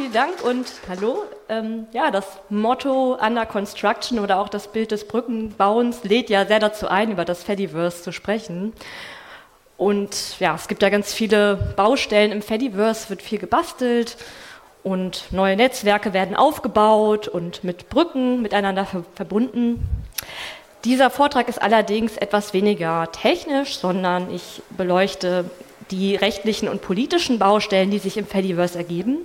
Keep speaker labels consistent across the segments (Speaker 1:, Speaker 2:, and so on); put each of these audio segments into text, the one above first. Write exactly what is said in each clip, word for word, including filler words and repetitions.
Speaker 1: vielen Dank und hallo. Ähm, ja, das Motto Under Construction oder auch das Bild des Brückenbauens lädt ja sehr dazu ein, über das Fediverse zu sprechen. Und ja, es gibt ja ganz viele Baustellen im Fediverse, wird viel gebastelt und neue Netzwerke werden aufgebaut und mit Brücken miteinander ver- verbunden. Dieser Vortrag ist allerdings etwas weniger technisch, sondern ich beleuchte die rechtlichen und politischen Baustellen, die sich im Fediverse ergeben.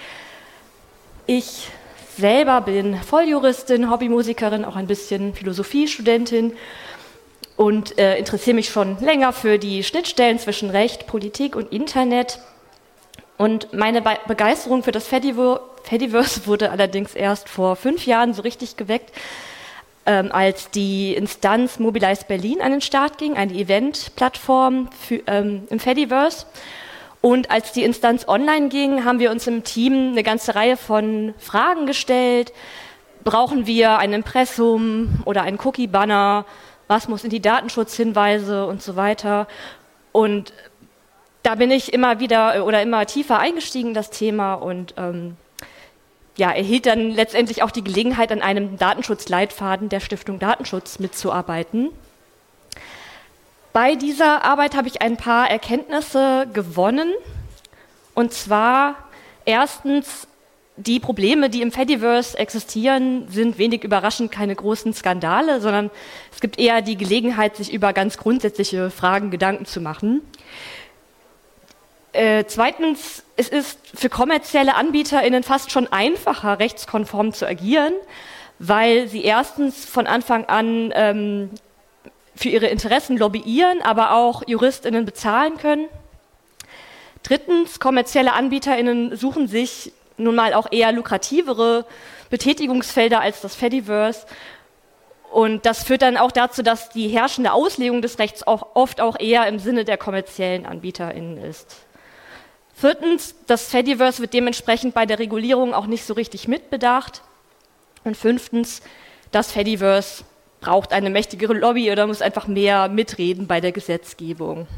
Speaker 1: Ich selber bin Volljuristin, Hobbymusikerin, auch ein bisschen Philosophiestudentin und äh, interessiere mich schon länger für die Schnittstellen zwischen Recht, Politik und Internet. Und meine Be- Begeisterung für das Fediver- Fediverse wurde allerdings erst vor fünf Jahren so richtig geweckt, ähm, als die Instanz Mobilize Berlin an den Start ging, eine Event-Plattform für, ähm, im Fediverse. Und als die Instanz online ging, haben wir uns im Team eine ganze Reihe von Fragen gestellt. Brauchen wir ein Impressum oder einen Cookie-Banner? Was muss in die Datenschutzhinweise und so weiter? Und da bin ich immer wieder oder immer tiefer eingestiegen in das Thema und ähm, ja, erhielt dann letztendlich auch die Gelegenheit, an einem Datenschutzleitfaden der Stiftung Datenschutz mitzuarbeiten. Bei dieser Arbeit habe ich ein paar Erkenntnisse gewonnen. Und zwar erstens, die Probleme, die im Fediverse existieren, sind wenig überraschend keine großen Skandale, sondern es gibt eher die Gelegenheit, sich über ganz grundsätzliche Fragen Gedanken zu machen. Äh, zweitens, es ist für kommerzielle AnbieterInnen fast schon einfacher, rechtskonform zu agieren, weil sie erstens von Anfang an ähm, für ihre Interessen lobbyieren, aber auch JuristInnen bezahlen können. Drittens, kommerzielle AnbieterInnen suchen sich nun mal auch eher lukrativere Betätigungsfelder als das Fediverse. Und das führt dann auch dazu, dass die herrschende Auslegung des Rechts auch oft auch eher im Sinne der kommerziellen AnbieterInnen ist. Viertens, das Fediverse wird dementsprechend bei der Regulierung auch nicht so richtig mitbedacht. Und fünftens, das Fediverse braucht eine mächtigere Lobby oder muss einfach mehr mitreden bei der Gesetzgebung.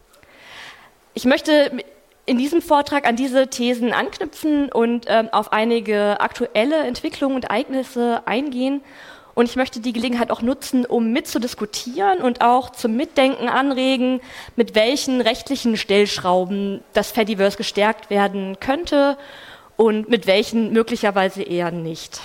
Speaker 1: Ich möchte in diesem Vortrag an diese Thesen anknüpfen und ähm, auf einige aktuelle Entwicklungen und Ereignisse eingehen. Und ich möchte die Gelegenheit auch nutzen, um mitzudiskutieren und auch zum Mitdenken anregen, mit welchen rechtlichen Stellschrauben das Fediverse gestärkt werden könnte und mit welchen möglicherweise eher nicht.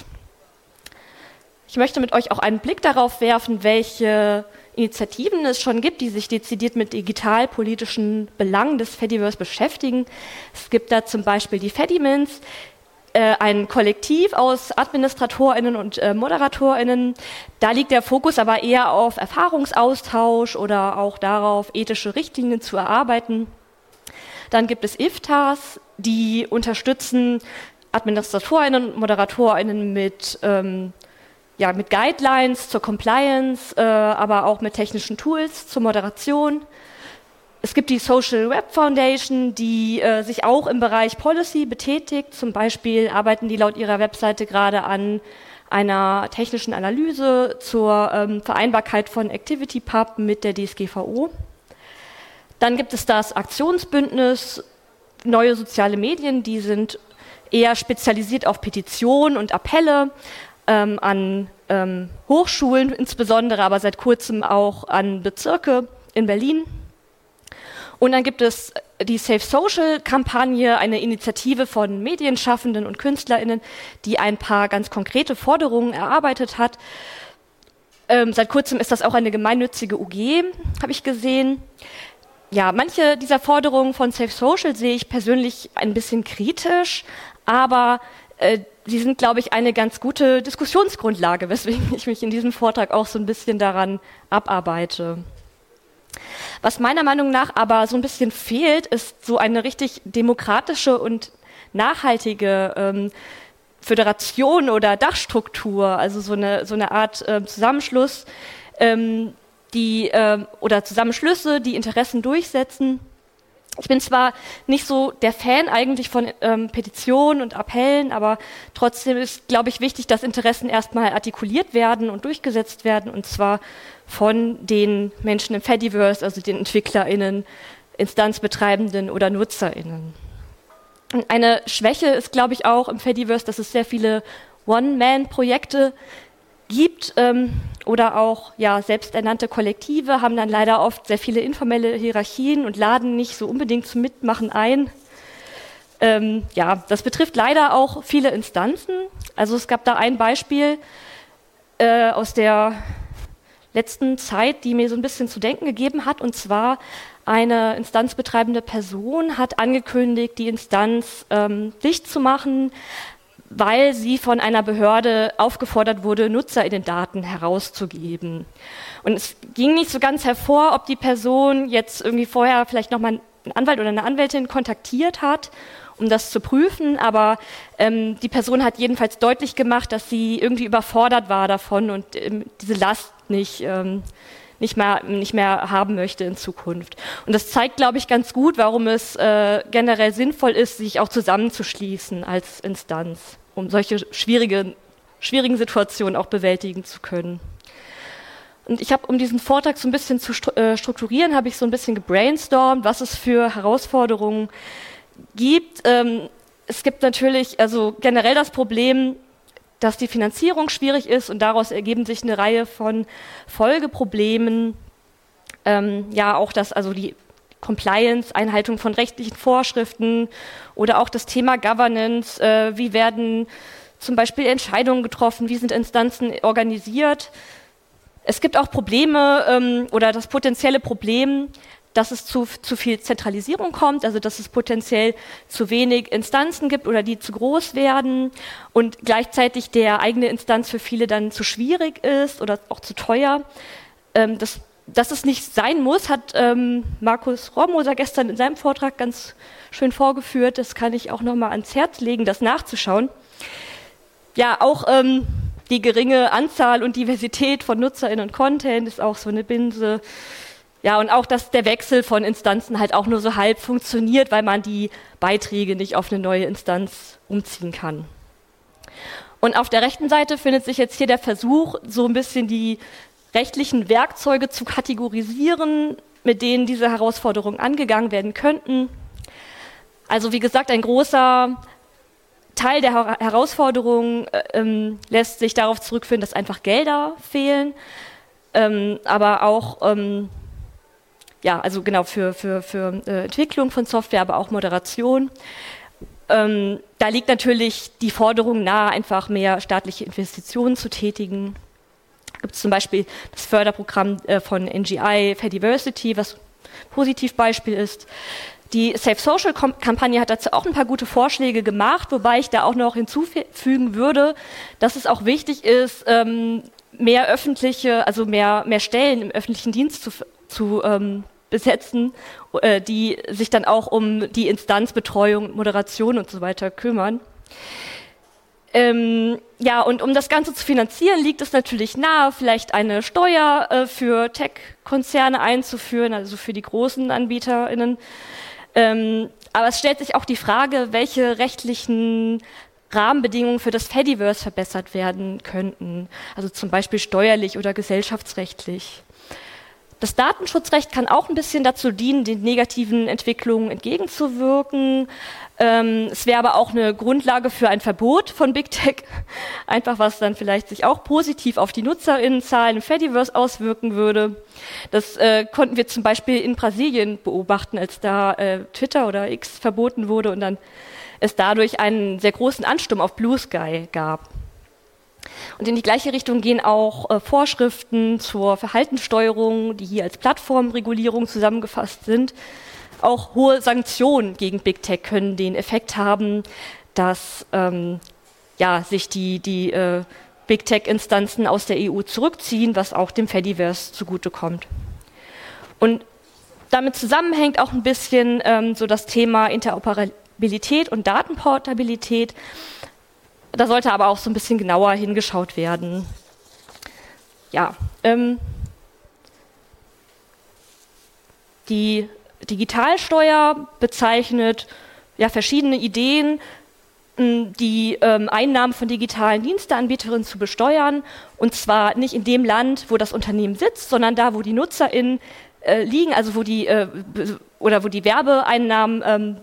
Speaker 1: Ich möchte mit euch auch einen Blick darauf werfen, welche Initiativen es schon gibt, die sich dezidiert mit digitalpolitischen Belangen des Fediverse beschäftigen. Es gibt da zum Beispiel die Fedimins, äh, ein Kollektiv aus AdministratorInnen und äh, ModeratorInnen. Da liegt der Fokus aber eher auf Erfahrungsaustausch oder auch darauf, ethische Richtlinien zu erarbeiten. Dann gibt es I F T As, die unterstützen AdministratorInnen und ModeratorInnen mit ähm, Ja, mit Guidelines zur Compliance, äh, aber auch mit technischen Tools zur Moderation. Es gibt die Social Web Foundation, die äh, sich auch im Bereich Policy betätigt. Zum Beispiel arbeiten die laut ihrer Webseite gerade an einer technischen Analyse zur ähm, Vereinbarkeit von ActivityPub mit der D S G V O. Dann gibt es das Aktionsbündnis Neue Soziale Medien, die sind eher spezialisiert auf Petitionen und Appelle, Ähm, an ähm, Hochschulen insbesondere, aber seit kurzem auch an Bezirke in Berlin. Und dann gibt es die Safe Social-Kampagne, eine Initiative von Medienschaffenden und KünstlerInnen, die ein paar ganz konkrete Forderungen erarbeitet hat. Ähm, seit kurzem ist das auch eine gemeinnützige U G, habe ich gesehen. Ja, manche dieser Forderungen von Safe Social sehe ich persönlich ein bisschen kritisch, aber äh, Sie sind, glaube ich, eine ganz gute Diskussionsgrundlage, weswegen ich mich in diesem Vortrag auch so ein bisschen daran abarbeite. Was meiner Meinung nach aber so ein bisschen fehlt, ist so eine richtig demokratische und nachhaltige ähm, Föderation oder Dachstruktur, also so eine, so eine Art äh, Zusammenschluss, ähm, die, äh, oder Zusammenschlüsse, die Interessen durchsetzen. Ich bin zwar nicht so der Fan eigentlich von ähm, Petitionen und Appellen, aber trotzdem ist, glaube ich, wichtig, dass Interessen erstmal artikuliert werden und durchgesetzt werden, und zwar von den Menschen im Fediverse, also den EntwicklerInnen, Instanzbetreibenden oder NutzerInnen. Und eine Schwäche ist, glaube ich, auch im Fediverse, dass es sehr viele One-Man-Projekte gibt ähm, oder auch ja, selbsternannte Kollektive, haben dann leider oft sehr viele informelle Hierarchien und laden nicht so unbedingt zum Mitmachen ein. Ähm, ja, das betrifft leider auch viele Instanzen. Also es gab da ein Beispiel äh, aus der letzten Zeit, die mir so ein bisschen zu denken gegeben hat, und zwar eine instanzbetreibende Person hat angekündigt, die Instanz ähm, dicht zu machen, weil sie von einer Behörde aufgefordert wurde, NutzerInnen-Daten herauszugeben. Und es ging nicht so ganz hervor, ob die Person jetzt irgendwie vorher vielleicht nochmal einen Anwalt oder eine Anwältin kontaktiert hat, um das zu prüfen, aber ähm, die Person hat jedenfalls deutlich gemacht, dass sie irgendwie überfordert war davon und ähm, diese Last nicht, ähm, nicht, mehr, nicht mehr haben möchte in Zukunft. Und das zeigt, glaube ich, ganz gut, warum es äh, generell sinnvoll ist, sich auch zusammenzuschließen als Instanz, um solche schwierige, schwierigen Situationen auch bewältigen zu können. Und ich habe, um diesen Vortrag so ein bisschen zu strukturieren, habe ich so ein bisschen gebrainstormt, was es für Herausforderungen gibt. Ähm, es gibt natürlich also generell das Problem, dass die Finanzierung schwierig ist und daraus ergeben sich eine Reihe von Folgeproblemen. Ähm, ja, auch das, also die Compliance, Einhaltung von rechtlichen Vorschriften oder auch das Thema Governance. Äh, wie werden zum Beispiel Entscheidungen getroffen? Wie sind Instanzen organisiert? Es gibt auch Probleme ähm, oder das potenzielle Problem, dass es zu, zu viel Zentralisierung kommt, also dass es potenziell zu wenig Instanzen gibt oder die zu groß werden und gleichzeitig der eigene Instanz für viele dann zu schwierig ist oder auch zu teuer. Ähm, das, dass es nicht sein muss, hat ähm, Markus Rohrmoser gestern in seinem Vortrag ganz schön vorgeführt. Das kann ich auch nochmal ans Herz legen, das nachzuschauen. Ja, auch ähm, die geringe Anzahl und Diversität von NutzerInnen und Content ist auch so eine Binse. Ja, und auch, dass der Wechsel von Instanzen halt auch nur so halb funktioniert, weil man die Beiträge nicht auf eine neue Instanz umziehen kann. Und auf der rechten Seite findet sich jetzt hier der Versuch, so ein bisschen die rechtlichen Werkzeuge zu kategorisieren, mit denen diese Herausforderungen angegangen werden könnten. Also wie gesagt, ein großer Teil der Her- Herausforderungen äh, ähm, lässt sich darauf zurückführen, dass einfach Gelder fehlen, ähm, aber auch ähm, ja, also genau für, für, für äh, Entwicklung von Software, aber auch Moderation. Ähm, da liegt natürlich die Forderung nahe, einfach mehr staatliche Investitionen zu tätigen. Da gibt es zum Beispiel das Förderprogramm äh, von N G I, Fediversity, was ein Positivbeispiel ist. Die Safe Social Kampagne hat dazu auch ein paar gute Vorschläge gemacht, wobei ich da auch noch hinzufügen würde, dass es auch wichtig ist, ähm, mehr öffentliche, also mehr, mehr Stellen im öffentlichen Dienst zu, zu ähm, besetzen, äh, die sich dann auch um die Instanzbetreuung, Moderation und so weiter kümmern. Ähm, ja, und um das Ganze zu finanzieren, liegt es natürlich nahe, vielleicht eine Steuer äh, für Tech-Konzerne einzuführen, also für die großen AnbieterInnen. Ähm, aber es stellt sich auch die Frage, welche rechtlichen Rahmenbedingungen für das Fediverse verbessert werden könnten, also zum Beispiel steuerlich oder gesellschaftsrechtlich. Das Datenschutzrecht kann auch ein bisschen dazu dienen, den negativen Entwicklungen entgegenzuwirken. Ähm, es wäre aber auch eine Grundlage für ein Verbot von Big Tech, einfach was dann vielleicht sich auch positiv auf die NutzerInnenzahlen im Fediverse auswirken würde. Das äh, konnten wir zum Beispiel in Brasilien beobachten, als da äh, Twitter oder X verboten wurde und dann es dadurch einen sehr großen Ansturm auf Blue Sky gab. Und in die gleiche Richtung gehen auch äh, Vorschriften zur Verhaltenssteuerung, die hier als Plattformregulierung zusammengefasst sind. Auch hohe Sanktionen gegen Big Tech können den Effekt haben, dass ähm, ja, sich die, die äh, Big Tech-Instanzen aus der E U zurückziehen, was auch dem Fediverse zugutekommt. Und damit zusammenhängt auch ein bisschen ähm, so das Thema Interoperabilität und Datenportabilität. Da sollte aber auch so ein bisschen genauer hingeschaut werden. Ja, ähm, die Digitalsteuer bezeichnet ja verschiedene Ideen, die ähm, Einnahmen von digitalen Diensteanbieterinnen zu besteuern, und zwar nicht in dem Land, wo das Unternehmen sitzt, sondern da, wo die NutzerInnen äh, liegen, also wo die äh, oder wo die Werbeeinnahmen ähm,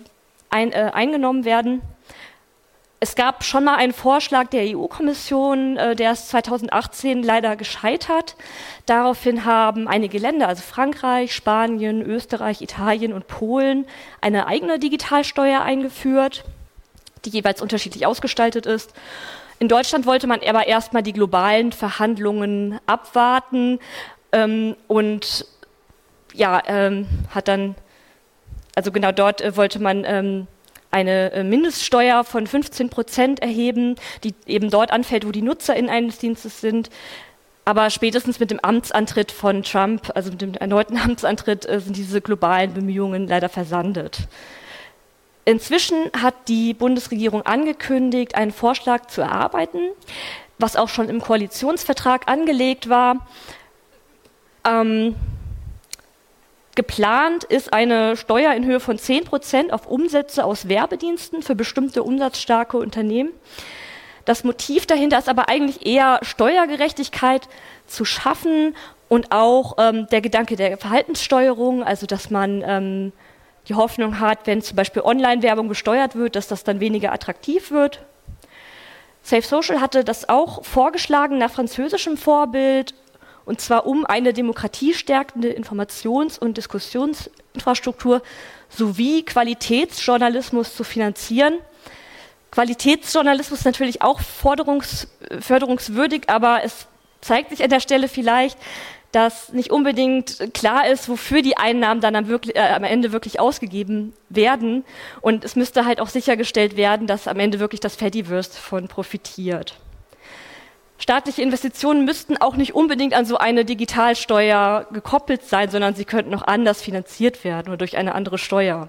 Speaker 1: ein, äh, eingenommen werden. Es gab schon mal einen Vorschlag der E U-Kommission, äh, der ist zweitausendachtzehn leider gescheitert. Daraufhin haben einige Länder, also Frankreich, Spanien, Österreich, Italien und Polen, eine eigene Digitalsteuer eingeführt, die jeweils unterschiedlich ausgestaltet ist. In Deutschland wollte man aber erstmal die globalen Verhandlungen abwarten ähm, und ja, ähm, hat dann, also genau dort äh, wollte man ähm, eine äh, Mindeststeuer von fünfzehn Prozent erheben, die eben dort anfällt, wo die NutzerInnen eines Dienstes sind. Aber spätestens mit dem Amtsantritt von Trump, also mit dem erneuten Amtsantritt, äh, sind diese globalen Bemühungen leider versandet. Inzwischen hat die Bundesregierung angekündigt, einen Vorschlag zu erarbeiten, was auch schon im Koalitionsvertrag angelegt war. Ähm, geplant ist eine Steuer in Höhe von zehn Prozent auf Umsätze aus Werbediensten für bestimmte umsatzstarke Unternehmen. Das Motiv dahinter ist aber eigentlich eher Steuergerechtigkeit zu schaffen und auch ähm, der Gedanke der Verhaltenssteuerung, also dass man ähm, die Hoffnung hat, wenn zum Beispiel Online-Werbung besteuert wird, dass das dann weniger attraktiv wird. Safe Social hatte das auch vorgeschlagen nach französischem Vorbild, und zwar um eine demokratiestärkende Informations- und Diskussionsinfrastruktur sowie Qualitätsjournalismus zu finanzieren. Qualitätsjournalismus ist natürlich auch forderungs- förderungswürdig, aber es zeigt sich an der Stelle vielleicht, dass nicht unbedingt klar ist, wofür die Einnahmen dann am, wirklich, äh, am Ende wirklich ausgegeben werden. Und es müsste halt auch sichergestellt werden, dass am Ende wirklich das Fediverse davon profitiert. Staatliche Investitionen müssten auch nicht unbedingt an so eine Digitalsteuer gekoppelt sein, sondern sie könnten auch anders finanziert werden oder durch eine andere Steuer.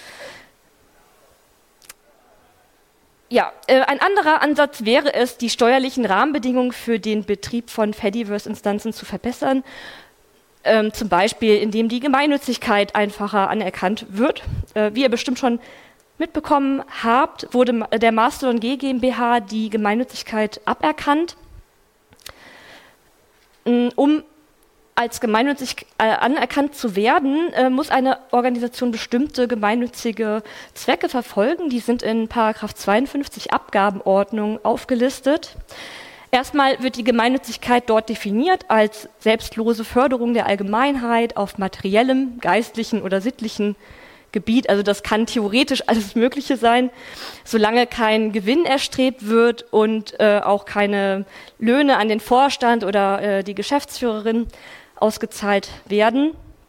Speaker 1: Ja, äh, ein anderer Ansatz wäre es, die steuerlichen Rahmenbedingungen für den Betrieb von Fediverse-Instanzen zu verbessern, ähm, zum Beispiel indem die Gemeinnützigkeit einfacher anerkannt wird. Äh, wie ihr bestimmt schon mitbekommen habt, wurde der Mastodon G GmbH die Gemeinnützigkeit aberkannt. Um als gemeinnützig äh, anerkannt zu werden, äh, muss eine Organisation bestimmte gemeinnützige Zwecke verfolgen. Die sind in Paragraph zweiundfünfzig Abgabenordnung aufgelistet. Erstmal wird die Gemeinnützigkeit dort definiert als selbstlose Förderung der Allgemeinheit auf materiellem, geistlichen oder sittlichen Gebiet. Also das kann theoretisch alles Mögliche sein, solange kein Gewinn erstrebt wird und äh, auch keine Löhne an den Vorstand oder äh, die Geschäftsführerin ausgezahlt werden.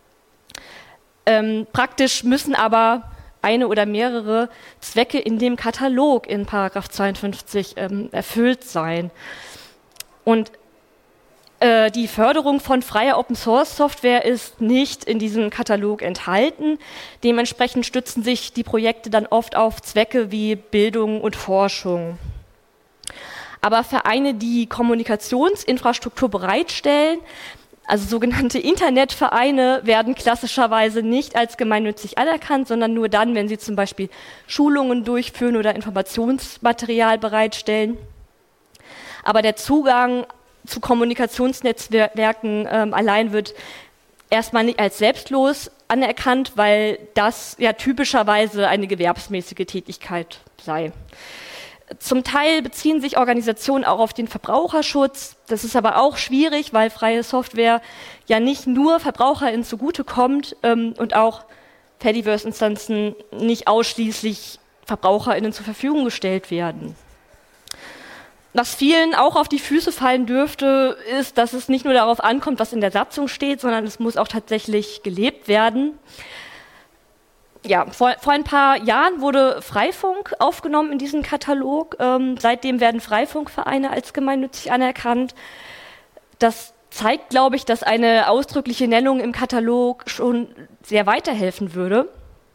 Speaker 1: Ähm, praktisch müssen aber eine oder mehrere Zwecke in dem Katalog in Paragraph zweiundfünfzig ähm, erfüllt sein. Und äh, die Förderung von freier Open-Source-Software ist nicht in diesem Katalog enthalten. Dementsprechend stützen sich die Projekte dann oft auf Zwecke wie Bildung und Forschung. Aber Vereine, die Kommunikationsinfrastruktur bereitstellen, also sogenannte Internetvereine, werden klassischerweise nicht als gemeinnützig anerkannt, sondern nur dann, wenn sie zum Beispiel Schulungen durchführen oder Informationsmaterial bereitstellen. Aber der Zugang zu Kommunikationsnetzwerken ähm, allein wird erstmal nicht als selbstlos anerkannt, weil das ja typischerweise eine gewerbsmäßige Tätigkeit sei. Zum Teil beziehen sich Organisationen auch auf den Verbraucherschutz. Das ist aber auch schwierig, weil freie Software ja nicht nur VerbraucherInnen zugutekommt ähm, und auch Fediverse-Instanzen nicht ausschließlich VerbraucherInnen zur Verfügung gestellt werden. Was vielen auch auf die Füße fallen dürfte, ist, dass es nicht nur darauf ankommt, was in der Satzung steht, sondern es muss auch tatsächlich gelebt werden. Ja, vor, vor ein paar Jahren wurde Freifunk aufgenommen in diesen Katalog. Ähm, seitdem werden Freifunkvereine als gemeinnützig anerkannt. Das zeigt, glaube ich, dass eine ausdrückliche Nennung im Katalog schon sehr weiterhelfen würde.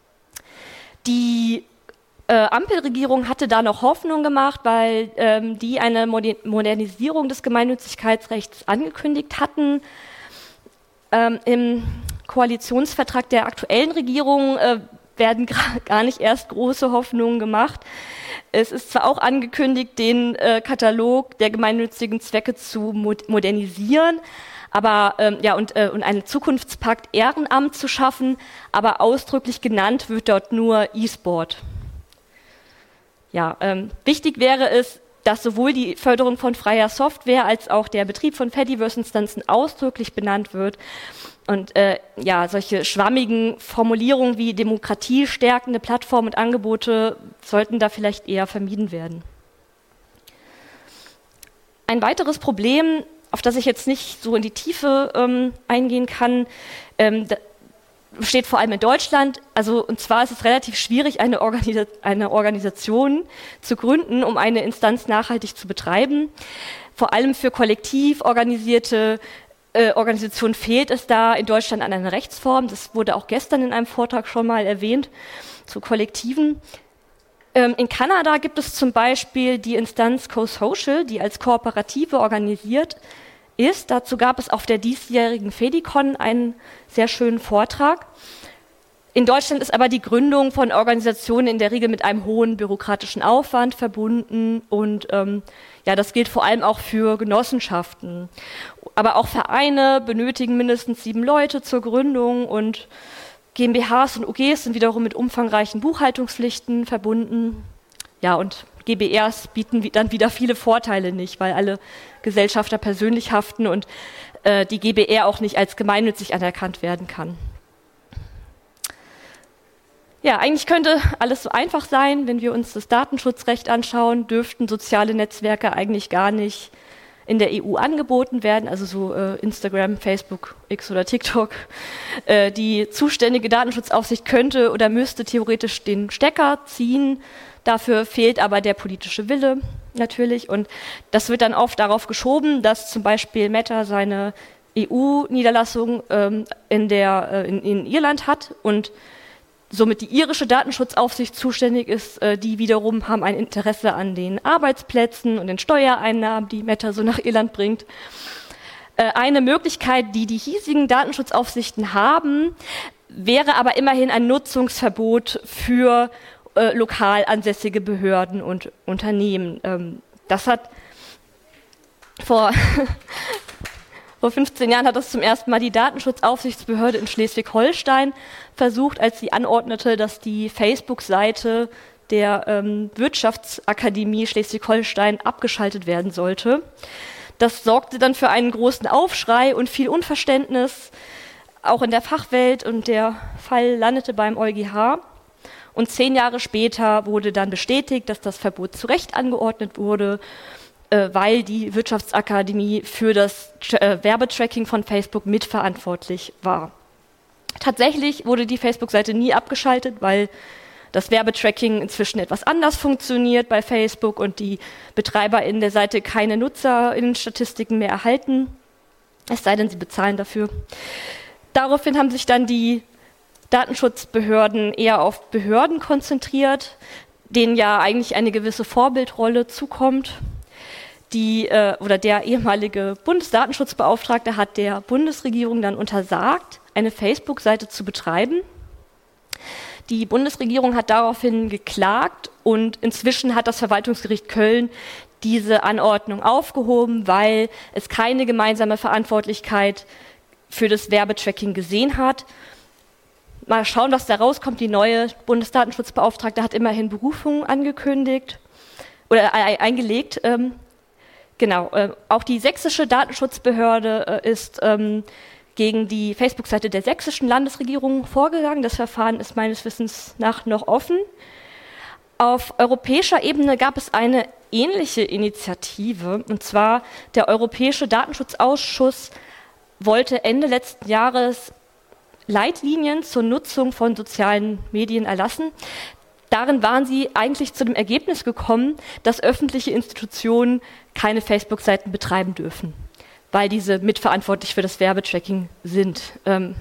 Speaker 1: Die äh, Ampelregierung hatte da noch Hoffnung gemacht, weil ähm, die eine Moder- Modernisierung des Gemeinnützigkeitsrechts angekündigt hatten. Ähm, Im Koalitionsvertrag der aktuellen Regierung äh, werden gar nicht erst große Hoffnungen gemacht. Es ist zwar auch angekündigt, den äh, Katalog der gemeinnützigen Zwecke zu mod- modernisieren, aber ähm, ja und, äh, und einen Zukunftspakt Ehrenamt zu schaffen, aber ausdrücklich genannt wird dort nur E-Sport. Ja, ähm, wichtig wäre es, dass sowohl die Förderung von freier Software als auch der Betrieb von Fediverse-Instanzen ausdrücklich benannt wird. Und äh, ja, solche schwammigen Formulierungen wie demokratiestärkende Plattformen und Angebote sollten da vielleicht eher vermieden werden. Ein weiteres Problem, auf das ich jetzt nicht so in die Tiefe ähm, eingehen kann, ähm, besteht vor allem in Deutschland. Also, und zwar ist es relativ schwierig, eine, Organisa- eine Organisation zu gründen, um eine Instanz nachhaltig zu betreiben. Vor allem für kollektiv organisierte äh, Organisationen fehlt es da in Deutschland an einer Rechtsform. Das wurde auch gestern in einem Vortrag schon mal erwähnt, zu Kollektiven. Ähm, in Kanada gibt es zum Beispiel die Instanz CoSocial, die als Kooperative organisiert ist. Dazu gab es auf der diesjährigen Fedicon einen sehr schönen Vortrag. In Deutschland ist aber die Gründung von Organisationen in der Regel mit einem hohen bürokratischen Aufwand verbunden und ähm, ja, das gilt vor allem auch für Genossenschaften. Aber auch Vereine benötigen mindestens sieben Leute zur Gründung und GmbHs und U Gs sind wiederum mit umfangreichen Buchhaltungspflichten verbunden. Ja, und G b Rs bieten dann wieder viele Vorteile nicht, weil alle Gesellschafter persönlich haften und äh, die G b R auch nicht als gemeinnützig anerkannt werden kann. Ja, eigentlich könnte alles so einfach sein. Wenn wir uns das Datenschutzrecht anschauen, dürften soziale Netzwerke eigentlich gar nicht in der E U angeboten werden, also so äh, Instagram, Facebook, X oder TikTok. Äh, die zuständige Datenschutzaufsicht könnte oder müsste theoretisch den Stecker ziehen. Dafür fehlt aber der politische Wille natürlich. Und das wird dann oft darauf geschoben, dass zum Beispiel Meta seine E U-Niederlassung ähm, in, der, äh, in, in Irland hat und somit die irische Datenschutzaufsicht zuständig ist. Äh, die wiederum haben ein Interesse an den Arbeitsplätzen und den Steuereinnahmen, die Meta so nach Irland bringt. Äh, eine Möglichkeit, die die hiesigen Datenschutzaufsichten haben, wäre aber immerhin ein Nutzungsverbot für äh, lokal ansässige Behörden und Unternehmen. Ähm, das hat vor... Vor fünfzehn Jahren hat das zum ersten Mal die Datenschutzaufsichtsbehörde in Schleswig-Holstein versucht, als sie anordnete, dass die Facebook-Seite der ähm, Wirtschaftsakademie Schleswig-Holstein abgeschaltet werden sollte. Das sorgte dann für einen großen Aufschrei und viel Unverständnis, auch in der Fachwelt, und der Fall landete beim EuGH. Und zehn Jahre später wurde dann bestätigt, dass das Verbot zu Recht angeordnet wurde, weil die Wirtschaftsakademie für das äh, Werbetracking von Facebook mitverantwortlich war. Tatsächlich wurde die Facebook-Seite nie abgeschaltet, weil das Werbetracking inzwischen etwas anders funktioniert bei Facebook und die BetreiberInnen der Seite keine NutzerInnen-Statistiken mehr erhalten, es sei denn, sie bezahlen dafür. Daraufhin haben sich dann die Datenschutzbehörden eher auf Behörden konzentriert, denen ja eigentlich eine gewisse Vorbildrolle zukommt. Die, äh, oder der ehemalige Bundesdatenschutzbeauftragte hat der Bundesregierung dann untersagt, eine Facebook-Seite zu betreiben. Die Bundesregierung hat daraufhin geklagt und inzwischen hat das Verwaltungsgericht Köln diese Anordnung aufgehoben, weil es keine gemeinsame Verantwortlichkeit für das Werbetracking gesehen hat. Mal schauen, was da rauskommt. Die neue Bundesdatenschutzbeauftragte hat immerhin Berufung angekündigt oder äh, eingelegt. Ähm, Genau, äh, auch die sächsische Datenschutzbehörde äh, ist ähm, gegen die Facebook-Seite der sächsischen Landesregierung vorgegangen. Das Verfahren ist meines Wissens nach noch offen. Auf europäischer Ebene gab es eine ähnliche Initiative, und zwar der Europäische Datenschutzausschuss wollte Ende letzten Jahres Leitlinien zur Nutzung von sozialen Medien erlassen. Darin waren sie eigentlich zu dem Ergebnis gekommen, dass öffentliche Institutionen keine Facebook-Seiten betreiben dürfen, weil diese mitverantwortlich für das Werbetracking sind. Ähm,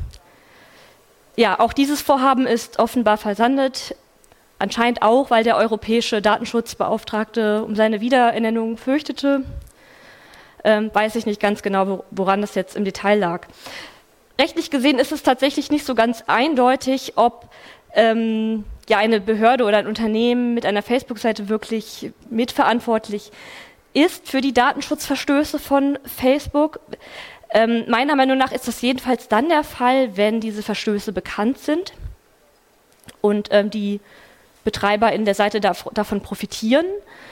Speaker 1: ja, auch dieses Vorhaben ist offenbar versandet, anscheinend auch, weil der europäische Datenschutzbeauftragte um seine Wiederernennung fürchtete. Ähm, weiß ich nicht ganz genau, woran das jetzt im Detail lag. Rechtlich gesehen ist es tatsächlich nicht so ganz eindeutig, ob ähm, ja eine Behörde oder ein Unternehmen mit einer Facebook-Seite wirklich mitverantwortlich ist für die Datenschutzverstöße von Facebook. Ähm, meiner Meinung nach ist das jedenfalls dann der Fall, wenn diese Verstöße bekannt sind und ähm, die Betreiber in der Seite davon profitieren.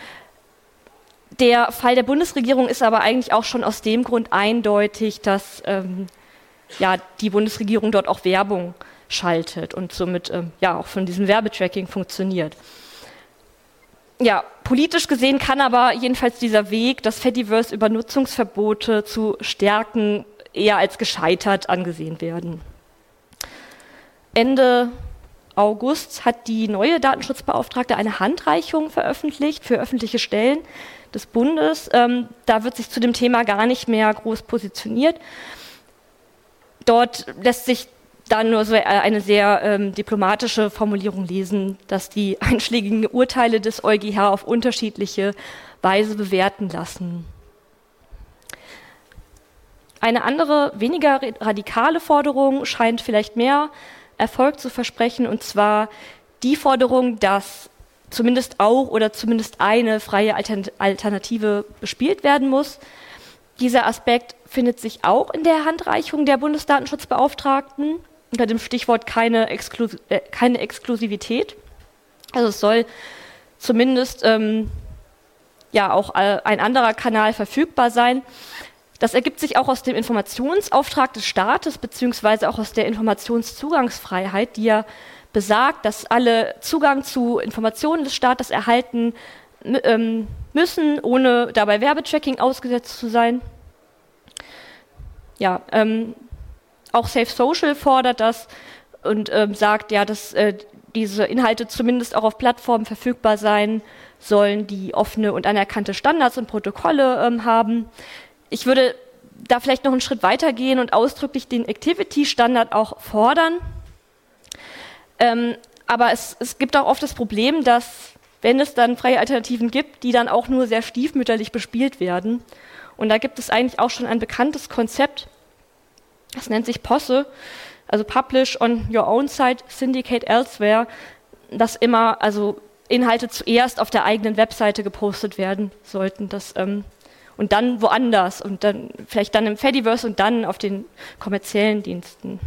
Speaker 1: Der Fall der Bundesregierung ist aber eigentlich auch schon aus dem Grund eindeutig, dass ähm, ja, die Bundesregierung dort auch Werbung schaltet und somit ähm, ja, auch von diesem Werbetracking funktioniert. Ja, politisch gesehen kann aber jedenfalls dieser Weg, das Fediverse über Nutzungsverbote zu stärken, eher als gescheitert angesehen werden. Ende August hat die neue Datenschutzbeauftragte eine Handreichung veröffentlicht für öffentliche Stellen des Bundes. Ähm, da wird sich zu dem Thema gar nicht mehr groß positioniert. Dort lässt sich dann nur so eine sehr ähm, diplomatische Formulierung lesen, dass die einschlägigen Urteile des EuGH auf unterschiedliche Weise bewerten lassen. Eine andere, weniger radikale Forderung scheint vielleicht mehr Erfolg zu versprechen, und zwar die Forderung, dass zumindest auch oder zumindest eine freie Alternative bespielt werden muss. Dieser Aspekt findet sich auch in der Handreichung der Bundesdatenschutzbeauftragten unter dem Stichwort keine, Exklus äh, keine Exklusivität. Also es soll zumindest ähm, ja auch äh, ein anderer Kanal verfügbar sein. Das ergibt sich auch aus dem Informationsauftrag des Staates beziehungsweise auch aus der Informationszugangsfreiheit, die ja besagt, dass alle Zugang zu Informationen des Staates erhalten ähm, müssen, ohne dabei Werbetracking ausgesetzt zu sein. Ja, ähm, auch Safe Social fordert das und ähm, sagt ja, dass äh, diese Inhalte zumindest auch auf Plattformen verfügbar sein sollen, die offene und anerkannte Standards und Protokolle ähm, haben. Ich würde da vielleicht noch einen Schritt weiter gehen und ausdrücklich den Activity-Standard auch fordern. Ähm, aber es, es gibt auch oft das Problem, dass, wenn es dann freie Alternativen gibt, die dann auch nur sehr stiefmütterlich bespielt werden. Und da gibt es eigentlich auch schon ein bekanntes Konzept, das nennt sich POSSE, also Publish on Your Own Site, Syndicate Elsewhere, dass immer also Inhalte zuerst auf der eigenen Webseite gepostet werden sollten, das, ähm, und dann woanders und dann vielleicht dann im Fediverse und dann auf den kommerziellen Diensten.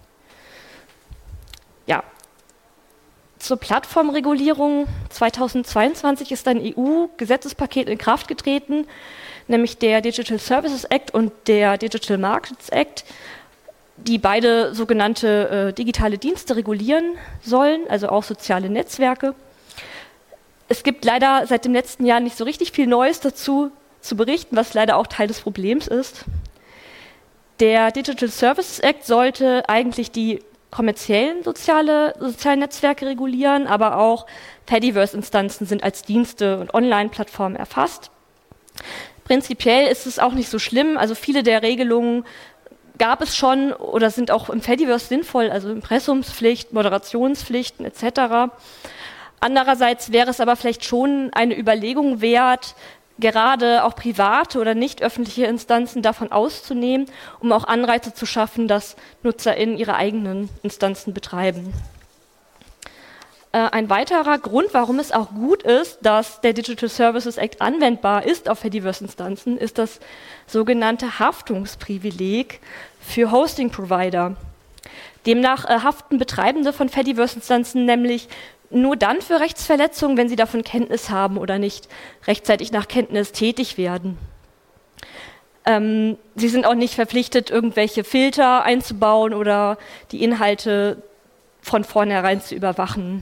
Speaker 1: Ja. Zur Plattformregulierung zweitausendzweiundzwanzig ist ein E U-Gesetzespaket in Kraft getreten, nämlich der Digital Services Act und der Digital Markets Act, die beide sogenannte äh, digitale Dienste regulieren sollen, also auch soziale Netzwerke. Es gibt leider seit dem letzten Jahr nicht so richtig viel Neues dazu zu berichten, was leider auch Teil des Problems ist. Der Digital Services Act sollte eigentlich die kommerziellen soziale, sozialen Netzwerke regulieren, aber auch Fediverse-Instanzen sind als Dienste und Online-Plattformen erfasst. Prinzipiell ist es auch nicht so schlimm, also viele der Regelungen gab es schon oder sind auch im Fediverse sinnvoll, also Impressumspflicht, Moderationspflichten et cetera. Andererseits wäre es aber vielleicht schon eine Überlegung wert, gerade auch private oder nicht öffentliche Instanzen davon auszunehmen, um auch Anreize zu schaffen, dass NutzerInnen ihre eigenen Instanzen betreiben. Äh, ein weiterer Grund, warum es auch gut ist, dass der Digital Services Act anwendbar ist auf Fediverse-Instanzen, ist das sogenannte Haftungsprivileg für Hosting-Provider. Demnach äh, haften Betreibende von Fediverse-Instanzen nämlich nur dann für Rechtsverletzungen, wenn sie davon Kenntnis haben oder nicht rechtzeitig nach Kenntnis tätig werden. Ähm, sie sind auch nicht verpflichtet, irgendwelche Filter einzubauen oder die Inhalte von vornherein zu überwachen.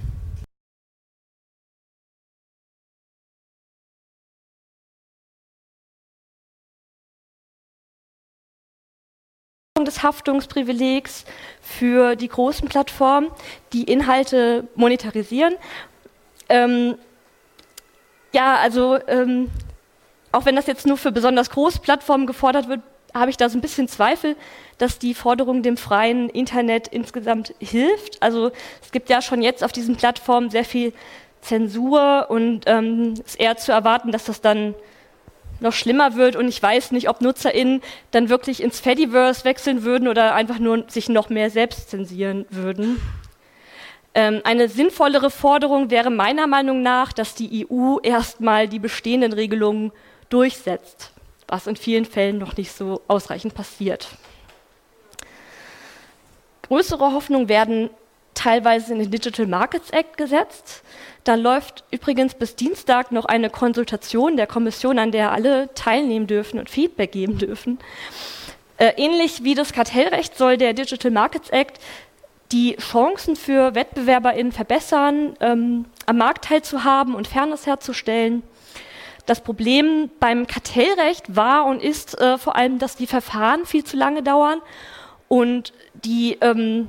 Speaker 1: Des Haftungsprivilegs für die großen Plattformen, die Inhalte monetarisieren. Ähm, ja, also ähm, auch wenn das jetzt nur für besonders große Plattformen gefordert wird, habe ich da so ein bisschen Zweifel, dass die Forderung dem freien Internet insgesamt hilft. Also es gibt ja schon jetzt auf diesen Plattformen sehr viel Zensur und ähm, es ist eher zu erwarten, dass das dann noch schlimmer wird und ich weiß nicht, ob NutzerInnen dann wirklich ins Fediverse wechseln würden oder einfach nur sich noch mehr selbst zensieren würden. Ähm, eine sinnvollere Forderung wäre meiner Meinung nach, dass die E U erstmal die bestehenden Regelungen durchsetzt, was in vielen Fällen noch nicht so ausreichend passiert. Größere Hoffnung werden teilweise in den Digital Markets Act gesetzt. Da läuft übrigens bis Dienstag noch eine Konsultation der Kommission, an der alle teilnehmen dürfen und Feedback geben dürfen. Äh, ähnlich wie das Kartellrecht soll der Digital Markets Act die Chancen für WettbewerberInnen verbessern, ähm, am Markt teilzuhaben und Fairness herzustellen. Das Problem beim Kartellrecht war und ist äh, vor allem, dass die Verfahren viel zu lange dauern und die ähm,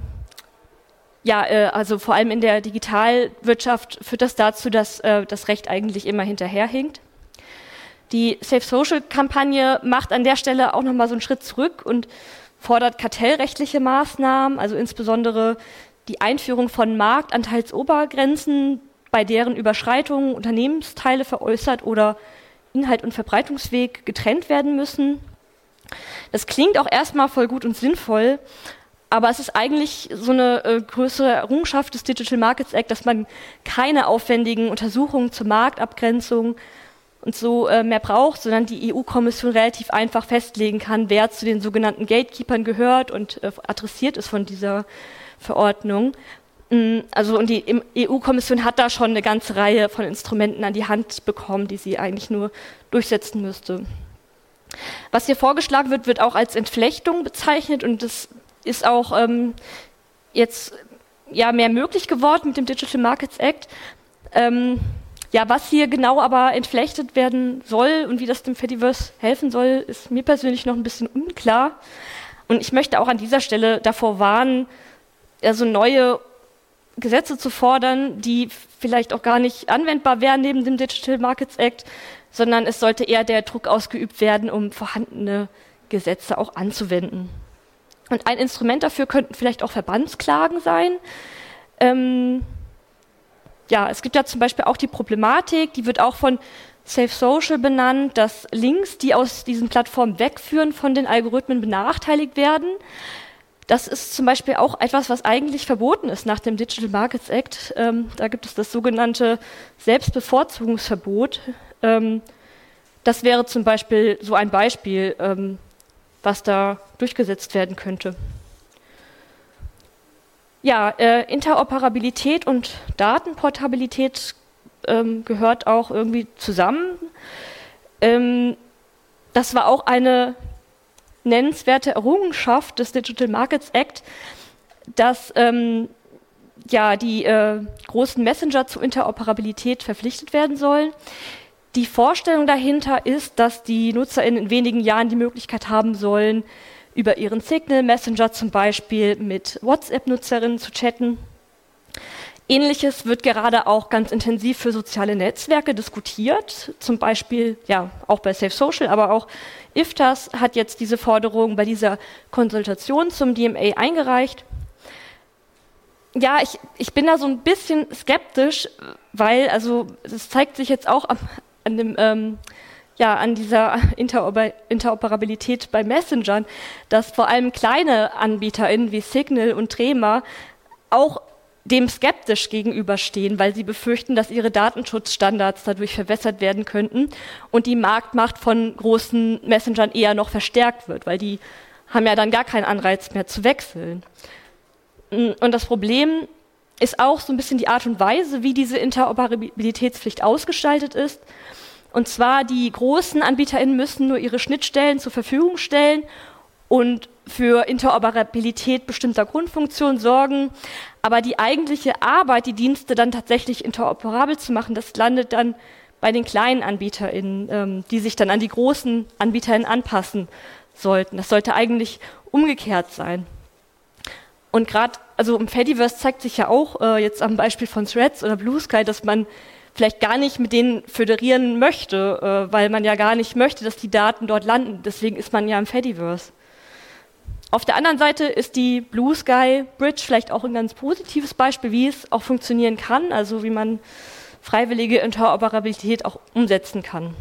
Speaker 1: Ja, äh, also vor allem in der Digitalwirtschaft führt das dazu, dass äh, das Recht eigentlich immer hinterherhinkt. Die Safe Social-Kampagne macht an der Stelle auch nochmal so einen Schritt zurück und fordert kartellrechtliche Maßnahmen, also insbesondere die Einführung von Marktanteilsobergrenzen, bei deren Überschreitung Unternehmensteile veräußert oder Inhalt und Verbreitungsweg getrennt werden müssen. Das klingt auch erstmal voll gut und sinnvoll, aber es ist eigentlich so eine äh, größere Errungenschaft des Digital Markets Act, dass man keine aufwendigen Untersuchungen zur Marktabgrenzung und so äh, mehr braucht, sondern die E U-Kommission relativ einfach festlegen kann, wer zu den sogenannten Gatekeepern gehört und äh, adressiert ist von dieser Verordnung. Also und die E U-Kommission hat da schon eine ganze Reihe von Instrumenten an die Hand bekommen, die sie eigentlich nur durchsetzen müsste. Was hier vorgeschlagen wird, wird auch als Entflechtung bezeichnet und das ist auch ähm, jetzt ja mehr möglich geworden mit dem Digital Markets Act. Ähm, ja, was hier genau aber entflechtet werden soll und wie das dem Fediverse helfen soll, ist mir persönlich noch ein bisschen unklar. Und ich möchte auch an dieser Stelle davor warnen, also neue Gesetze zu fordern, die vielleicht auch gar nicht anwendbar wären neben dem Digital Markets Act, sondern es sollte eher der Druck ausgeübt werden, um vorhandene Gesetze auch anzuwenden. Und ein Instrument dafür könnten vielleicht auch Verbandsklagen sein. Ähm, ja, es gibt ja zum Beispiel auch die Problematik, die wird auch von Safe Social benannt, dass Links, die aus diesen Plattformen wegführen, von den Algorithmen benachteiligt werden. Das ist zum Beispiel auch etwas, was eigentlich verboten ist nach dem Digital Markets Act. Ähm, da gibt es das sogenannte Selbstbevorzugungsverbot. Ähm, das wäre zum Beispiel so ein Beispiel, ähm, was da durchgesetzt werden könnte. Ja, äh, Interoperabilität und Datenportabilität ähm, gehört auch irgendwie zusammen. Ähm, das war auch eine nennenswerte Errungenschaft des Digital Markets Act, dass ähm, ja, die äh, großen Messenger zur Interoperabilität verpflichtet werden sollen. Die Vorstellung dahinter ist, dass die NutzerInnen in wenigen Jahren die Möglichkeit haben sollen, über ihren Signal Messenger zum Beispiel mit WhatsApp-Nutzerinnen zu chatten. Ähnliches wird gerade auch ganz intensiv für soziale Netzwerke diskutiert, zum Beispiel ja auch bei Safe Social, aber auch I F T A S hat jetzt diese Forderung bei dieser Konsultation zum D M A eingereicht. Ja, ich, ich bin da so ein bisschen skeptisch, weil, also es zeigt sich jetzt auch am, an dem ähm, ja, an dieser Interoper Interoperabilität bei Messengern, dass vor allem kleine AnbieterInnen wie Signal und Trema auch dem skeptisch gegenüberstehen, weil sie befürchten, dass ihre Datenschutzstandards dadurch verwässert werden könnten und die Marktmacht von großen Messengern eher noch verstärkt wird, weil die haben ja dann gar keinen Anreiz mehr zu wechseln. Und das Problem ist auch so ein bisschen die Art und Weise, wie diese Interoperabilitätspflicht ausgestaltet ist. Und zwar, die großen AnbieterInnen müssen nur ihre Schnittstellen zur Verfügung stellen und für Interoperabilität bestimmter Grundfunktionen sorgen. Aber die eigentliche Arbeit, die Dienste dann tatsächlich interoperabel zu machen, das landet dann bei den kleinen AnbieterInnen, ähm, die sich dann an die großen AnbieterInnen anpassen sollten. Das sollte eigentlich umgekehrt sein. Und gerade, also im Fediverse zeigt sich ja auch äh, jetzt am Beispiel von Threads oder Blue Sky, dass man vielleicht gar nicht mit denen föderieren möchte, äh, weil man ja gar nicht möchte, dass die Daten dort landen. Deswegen ist man ja im Fediverse. Auf der anderen Seite ist die Blue Sky Bridge vielleicht auch ein ganz positives Beispiel, wie es auch funktionieren kann, also wie man freiwillige Interoperabilität auch umsetzen kann.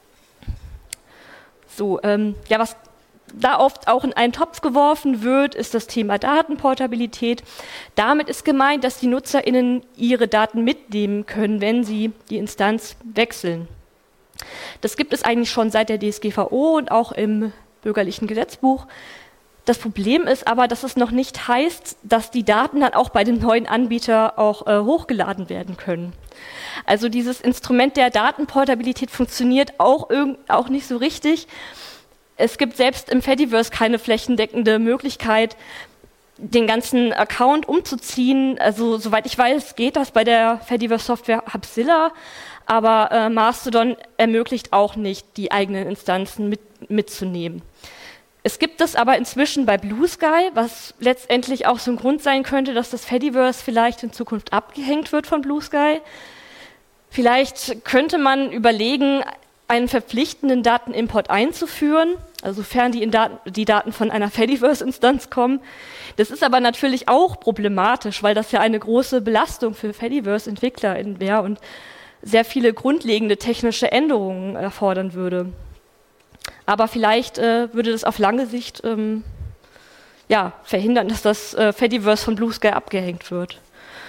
Speaker 1: So, ähm, ja, was da oft auch in einen Topf geworfen wird, ist das Thema Datenportabilität. Damit ist gemeint, dass die NutzerInnen ihre Daten mitnehmen können, wenn sie die Instanz wechseln. Das gibt es eigentlich schon seit der D S G V O und auch im bürgerlichen Gesetzbuch. Das Problem ist aber, dass es noch nicht heißt, dass die Daten dann auch bei dem neuen Anbieter auch äh, hochgeladen werden können. Also dieses Instrument der Datenportabilität funktioniert auch, auch nicht so richtig. Es gibt selbst im Fediverse keine flächendeckende Möglichkeit, den ganzen Account umzuziehen. Also soweit ich weiß, geht das bei der Fediverse-Software Hubzilla, aber äh, Mastodon ermöglicht auch nicht, die eigenen Instanzen mit, mitzunehmen. Es gibt es aber inzwischen bei Bluesky, was letztendlich auch so ein Grund sein könnte, dass das Fediverse vielleicht in Zukunft abgehängt wird von Bluesky. Vielleicht könnte man überlegen, einen verpflichtenden Datenimport einzuführen, also sofern die, in Daten, die Daten von einer Fediverse-Instanz kommen. Das ist aber natürlich auch problematisch, weil das ja eine große Belastung für Fediverse-EntwicklerInnen wäre und sehr viele grundlegende technische Änderungen erfordern würde. Aber vielleicht äh, würde das auf lange Sicht ähm, ja, verhindern, dass das äh, Fediverse von Bluesky abgehängt wird.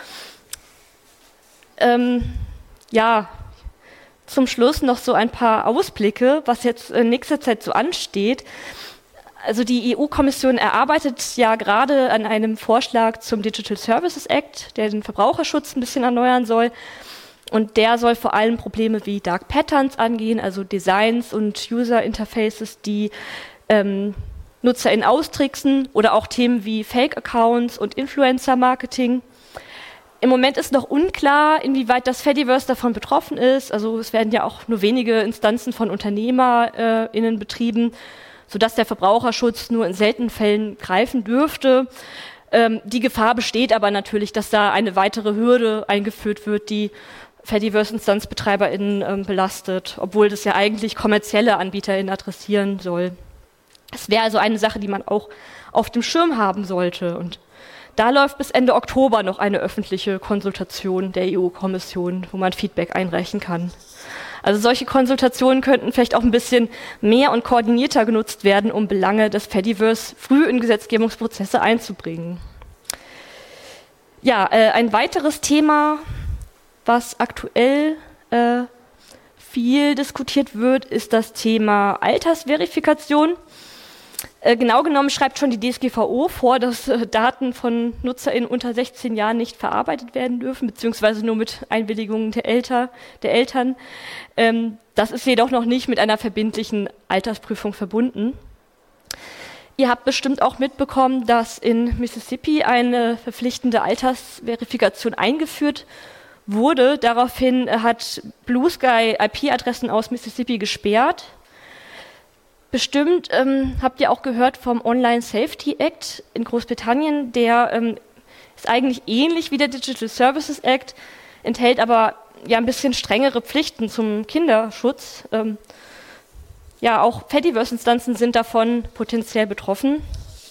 Speaker 1: Ähm, ja, zum Schluss noch so ein paar Ausblicke, was jetzt in nächster Zeit so ansteht. Also die E U-Kommission erarbeitet ja gerade an einem Vorschlag zum Digital Services Act, der den Verbraucherschutz ein bisschen erneuern soll. Und der soll vor allem Probleme wie Dark Patterns angehen, also Designs und User Interfaces, die ähm, NutzerInnen austricksen, oder auch Themen wie Fake-Accounts und Influencer-Marketing. Im Moment ist noch unklar, inwieweit das Fediverse davon betroffen ist. Also es werden ja auch nur wenige Instanzen von UnternehmerInnen betrieben, sodass der Verbraucherschutz nur in seltenen Fällen greifen dürfte. Ähm, die Gefahr besteht aber natürlich, dass da eine weitere Hürde eingeführt wird, die Fediverse-InstanzbetreiberInnen ähm, belastet, obwohl das ja eigentlich kommerzielle AnbieterInnen adressieren soll. Es wäre also eine Sache, die man auch auf dem Schirm haben sollte. Und da läuft bis Ende Oktober noch eine öffentliche Konsultation der E U-Kommission, wo man Feedback einreichen kann. Also solche Konsultationen könnten vielleicht auch ein bisschen mehr und koordinierter genutzt werden, um Belange des Fediverse früh in Gesetzgebungsprozesse einzubringen. Ja, äh, ein weiteres Thema, was aktuell äh, viel diskutiert wird, ist das Thema Altersverifikation. Äh, genau genommen schreibt schon die D S G V O vor, dass äh, Daten von NutzerInnen unter sechzehn Jahren nicht verarbeitet werden dürfen, beziehungsweise nur mit Einwilligung der, Elter, der Eltern. Ähm, das ist jedoch noch nicht mit einer verbindlichen Altersprüfung verbunden. Ihr habt bestimmt auch mitbekommen, dass in Mississippi eine verpflichtende Altersverifikation eingeführt wurde. Daraufhin hat Bluesky I P-Adressen aus Mississippi gesperrt. Bestimmt ähm, habt ihr auch gehört vom Online Safety Act in Großbritannien. Der ähm, ist eigentlich ähnlich wie der Digital Services Act, enthält aber ja ein bisschen strengere Pflichten zum Kinderschutz. Ähm, ja, auch Fediverse-Instanzen sind davon potenziell betroffen.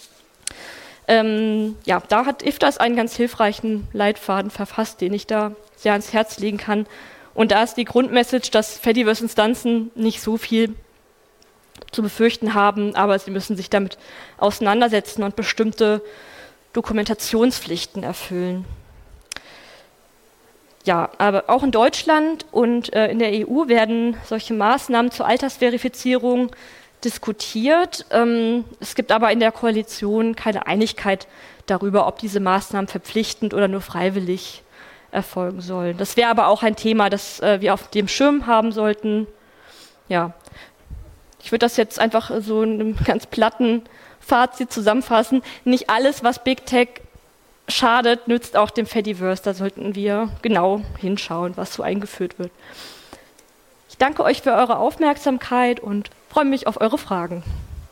Speaker 1: Ähm, ja, da hat I F T A S einen ganz hilfreichen Leitfaden verfasst, den ich da sehr ans Herz legen kann. Und da ist die Grundmessage, dass Fediverse-Instanzen nicht so viel zu befürchten haben, aber sie müssen sich damit auseinandersetzen und bestimmte Dokumentationspflichten erfüllen. Ja, aber auch in Deutschland und äh, in der E U werden solche Maßnahmen zur Altersverifizierung diskutiert. Ähm, es gibt aber in der Koalition keine Einigkeit darüber, ob diese Maßnahmen verpflichtend oder nur freiwillig erfolgen sollen. Das wäre aber auch ein Thema, das äh, wir auf dem Schirm haben sollten. Ja, ich würde das jetzt einfach so in einem ganz platten Fazit zusammenfassen. Nicht alles, was Big Tech schadet, nützt auch dem Fediverse. Da sollten wir genau hinschauen, was so eingeführt wird. Ich danke euch für eure Aufmerksamkeit und freue mich auf eure Fragen.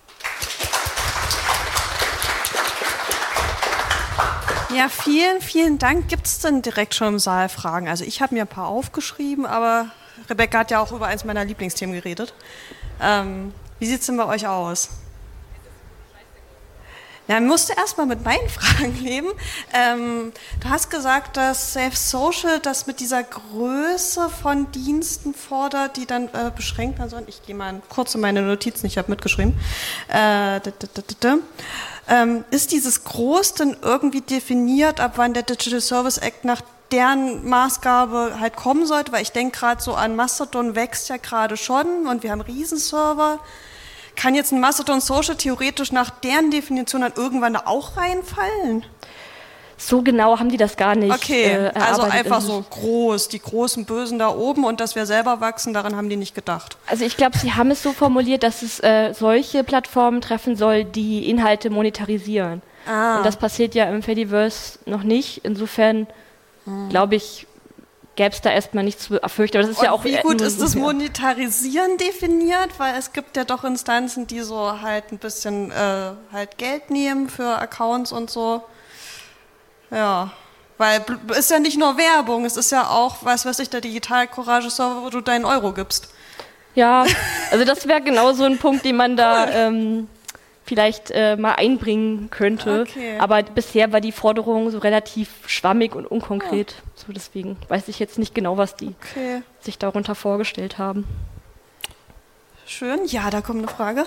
Speaker 2: Ja, vielen, vielen Dank. Gibt es denn direkt schon im Saal Fragen? Also ich habe mir ein paar aufgeschrieben, aber Rebecca hat ja auch über eins meiner Lieblingsthemen geredet. Ähm, wie sieht es denn bei euch aus? Ja, ich musste erstmal mit meinen Fragen leben. Ähm, du hast gesagt, dass Safe Social das mit dieser Größe von Diensten fordert, die dann äh, beschränkt werden sollen. Ich gehe mal kurz in meine Notizen, ich habe mitgeschrieben. Äh, da, da, da, da. Ähm, ist dieses Groß denn irgendwie definiert, ab wann der Digital Service Act nach deren Maßgabe halt kommen sollte? Weil ich denke gerade so an Mastodon wächst ja gerade schon und wir haben Riesenserver. kann jetzt ein Mastodon Social theoretisch nach deren Definition dann irgendwann da auch reinfallen?
Speaker 1: So genau haben die das gar nicht.
Speaker 2: Okay,
Speaker 1: äh,
Speaker 2: also einfach so groß, die großen Bösen da oben und dass wir selber wachsen, daran haben die nicht gedacht.
Speaker 1: Also ich glaube, sie haben es so formuliert, dass es äh, solche Plattformen treffen soll, die Inhalte monetarisieren. Ah. Und das passiert ja im Fediverse noch nicht. Insofern, hm. glaube ich, gäbe es da erstmal nichts zu befürchten. Aber das ist
Speaker 2: und
Speaker 1: ja auch
Speaker 2: wie gut ist das Monetarisieren definiert? Weil es gibt ja doch Instanzen, die so halt ein bisschen äh, halt Geld nehmen für Accounts und so. Ja, weil es ist ja nicht nur Werbung, es ist ja auch, was weiß ich, der Digital-Courage-Server, wo du deinen Euro gibst.
Speaker 1: Ja, also das wäre genau so ein Punkt, den man da ähm, vielleicht äh, mal einbringen könnte. Okay. Aber bisher war die Forderung so relativ schwammig und unkonkret. Ja. So deswegen weiß ich jetzt nicht genau, was die okay. sich darunter vorgestellt haben.
Speaker 2: Schön, ja, da kommt eine Frage.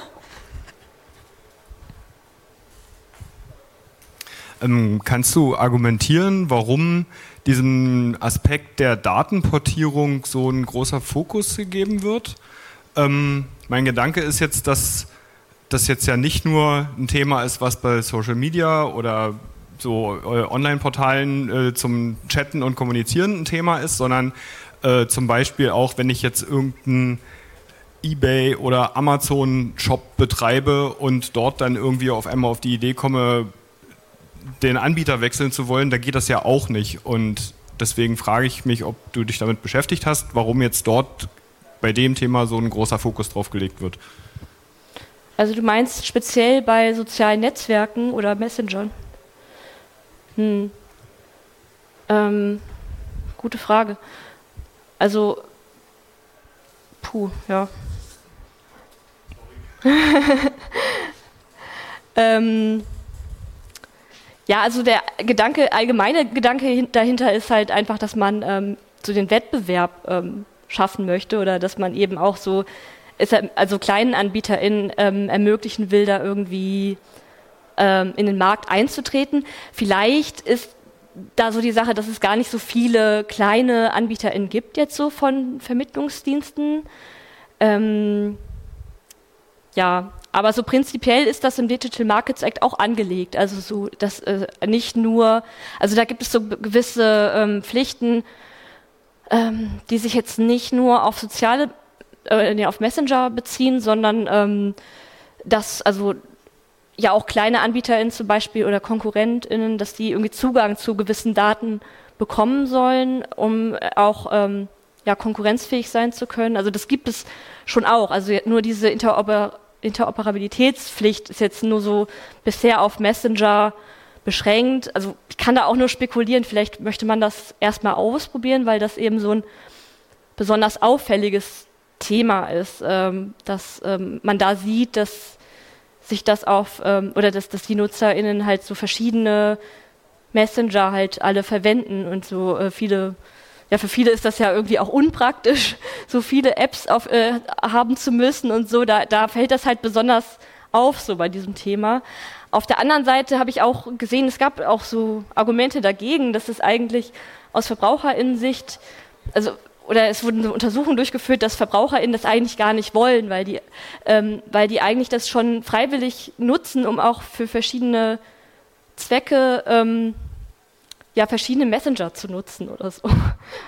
Speaker 3: Ähm, kannst du argumentieren, warum diesem Aspekt der Datenportierung so ein großer Fokus gegeben wird? Ähm, mein Gedanke ist jetzt, dass das jetzt ja nicht nur ein Thema ist, was bei Social Media oder so äh, Online-Portalen äh, zum Chatten und Kommunizieren ein Thema ist, sondern äh, zum Beispiel auch, wenn ich jetzt irgendeinen eBay oder Amazon-Shop betreibe und dort dann irgendwie auf einmal auf die Idee komme, den Anbieter wechseln zu wollen, da geht das ja auch nicht. Und deswegen frage ich mich, ob du dich damit beschäftigt hast, warum jetzt dort bei dem Thema so ein großer Fokus drauf gelegt wird.
Speaker 1: Also du meinst speziell bei sozialen Netzwerken oder Messengern? Hm. Ähm, gute Frage. Also, puh, ja. ähm, Ja, also der Gedanke, allgemeine Gedanke dahinter ist halt einfach, dass man ähm, so den Wettbewerb ähm, schaffen möchte oder dass man eben auch so, ist, also kleinen AnbieterInnen ähm, ermöglichen will, da irgendwie ähm, in den Markt einzutreten. Vielleicht ist da so die Sache, dass es gar nicht so viele kleine AnbieterInnen gibt jetzt so von Vermittlungsdiensten. Ähm, ja, aber so prinzipiell ist das im Digital Markets Act auch angelegt. Also so, dass äh, nicht nur, also da gibt es so gewisse ähm, Pflichten, ähm, die sich jetzt nicht nur auf soziale, äh, nee, auf Messenger beziehen, sondern ähm, dass also ja auch kleine AnbieterInnen zum Beispiel oder KonkurrentInnen, dass die irgendwie Zugang zu gewissen Daten bekommen sollen, um auch ähm, ja, konkurrenzfähig sein zu können. Also das gibt es schon auch. Also nur diese Interoper Interoperabilitätspflicht ist jetzt nur so bisher auf Messenger beschränkt. Also ich kann da auch nur spekulieren, vielleicht möchte man das erstmal ausprobieren, weil das eben so ein besonders auffälliges Thema ist, ähm, dass ähm, man da sieht, dass sich das auf, ähm, oder dass, dass die NutzerInnen halt so verschiedene Messenger halt alle verwenden und so äh, viele, ja für viele ist das ja irgendwie auch unpraktisch, so viele Apps auf, äh, haben zu müssen und so, da, da fällt das halt besonders auf so bei diesem Thema. Auf der anderen Seite habe ich auch gesehen, es gab auch so Argumente dagegen, dass es eigentlich aus VerbraucherInnen-Sicht, also oder es wurden so Untersuchungen durchgeführt, dass VerbraucherInnen das eigentlich gar nicht wollen, weil die, ähm, weil die eigentlich das schon freiwillig nutzen, um auch für verschiedene Zwecke ähm, ja, verschiedene Messenger zu nutzen oder so. so.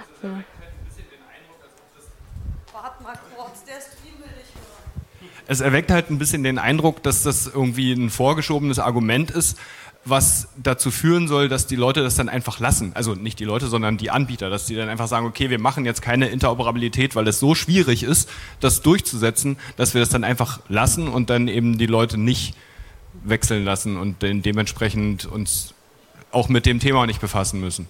Speaker 3: Warte mal kurz, der Stream will nicht hören. Es erweckt halt ein bisschen den Eindruck, dass das irgendwie ein vorgeschobenes Argument ist, was dazu führen soll, dass die Leute das dann einfach lassen. Also nicht die Leute, sondern die Anbieter, dass die dann einfach sagen, okay, wir machen jetzt keine Interoperabilität, weil es so schwierig ist, das durchzusetzen, dass wir das dann einfach lassen und dann eben die Leute nicht wechseln lassen und de- dementsprechend uns auch mit dem Thema nicht befassen müssen.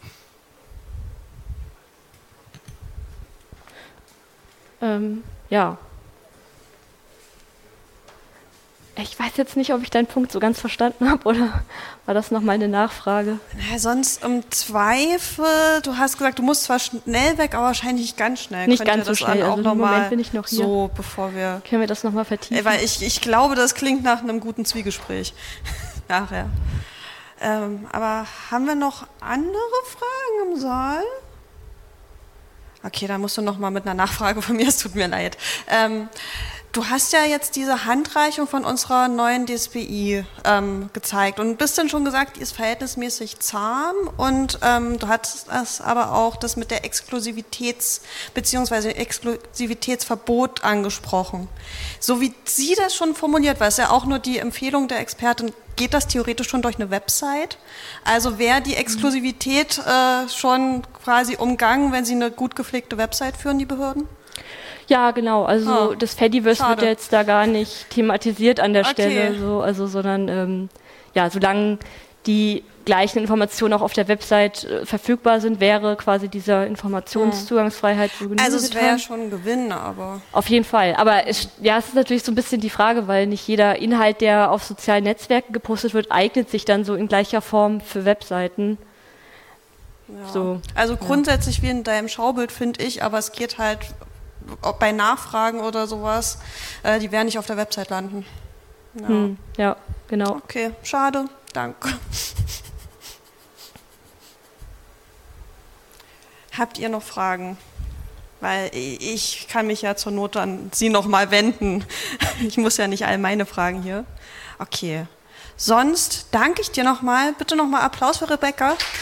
Speaker 1: Ähm, ja. Ich weiß jetzt nicht, ob ich deinen Punkt so ganz verstanden habe, oder war das nochmal eine Nachfrage?
Speaker 2: Ja, sonst im Zweifel, du hast gesagt, du musst zwar schnell weg, aber wahrscheinlich nicht ganz schnell.
Speaker 1: Nicht ganz so schnell,
Speaker 2: auch
Speaker 1: also
Speaker 2: noch
Speaker 1: im Moment bin ich noch hier.
Speaker 2: So, bevor wir...
Speaker 1: Können wir das nochmal vertiefen?
Speaker 2: Weil ich, ich glaube, das klingt nach einem guten Zwiegespräch. Nachher. Ähm, aber haben wir noch andere Fragen im Saal? Okay, da musst du nochmal mit einer Nachfrage von mir, es tut mir leid. Ähm, Du hast ja jetzt diese Handreichung von unserer neuen D S B I ähm, gezeigt und bist dann schon gesagt, die ist verhältnismäßig zahm und ähm, du hattest das aber auch das mit der Exklusivitäts- bzw. Exklusivitätsverbot angesprochen. So wie sie das schon formuliert, weil es ja auch nur die Empfehlung der Expertin, geht das theoretisch schon durch eine Website? Also wäre die Exklusivität äh, schon quasi umgangen, wenn sie eine gut gepflegte Website führen, die Behörden?
Speaker 1: Ja, genau. Also
Speaker 2: oh,
Speaker 1: das Fediverse wird jetzt da gar nicht thematisiert an der
Speaker 2: okay.
Speaker 1: Stelle, so, also sondern ähm, ja, solange die gleichen Informationen auch auf der Website äh, verfügbar sind, wäre quasi dieser Informationszugangsfreiheit so genug.
Speaker 2: Also es wäre schon ein Gewinn, aber...
Speaker 1: Auf jeden Fall. Aber es, ja, es ist natürlich so ein bisschen die Frage, weil nicht jeder Inhalt, der auf sozialen Netzwerken gepostet wird, eignet sich dann so in gleicher Form für Webseiten.
Speaker 2: Ja.
Speaker 1: So,
Speaker 2: also grundsätzlich ja. wie in deinem Schaubild, finde ich, aber es geht halt bei Nachfragen oder sowas, äh, die werden nicht auf der Website landen. Ja,
Speaker 1: hm, ja genau.
Speaker 2: Okay, schade. Danke. Habt ihr noch Fragen? Weil ich kann mich ja zur Not an Sie noch mal wenden. Ich muss ja nicht all meine Fragen hier. Okay. Sonst danke ich dir noch mal. Bitte noch mal Applaus für Rebecca.